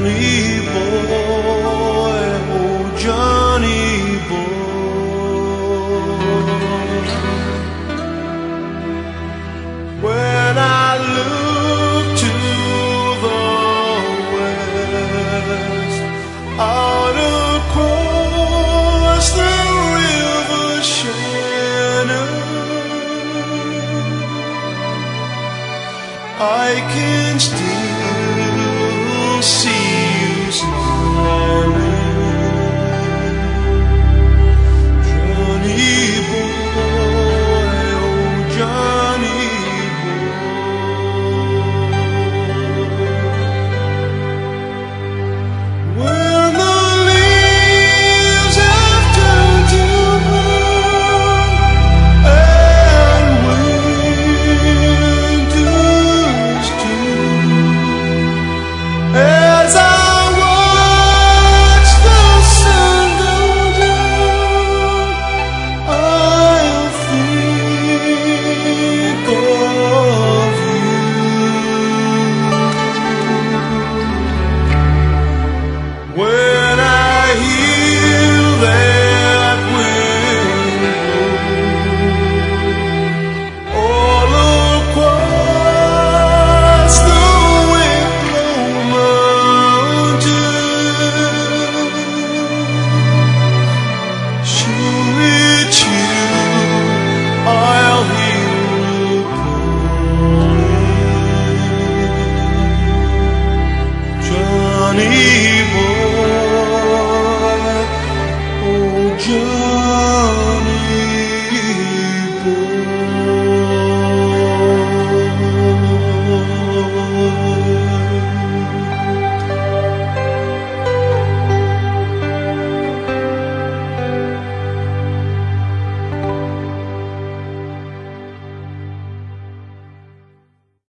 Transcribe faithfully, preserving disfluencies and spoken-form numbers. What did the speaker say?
I can still see you smiling, Johnny boy, oh Johnny boy. When the leaves have turned to brown and winter's due, as I watch the sun go down, I'll think of you. When I hear that wind blow all across the Wicklow Mountain, sure it's you I'll hear calling, Johnny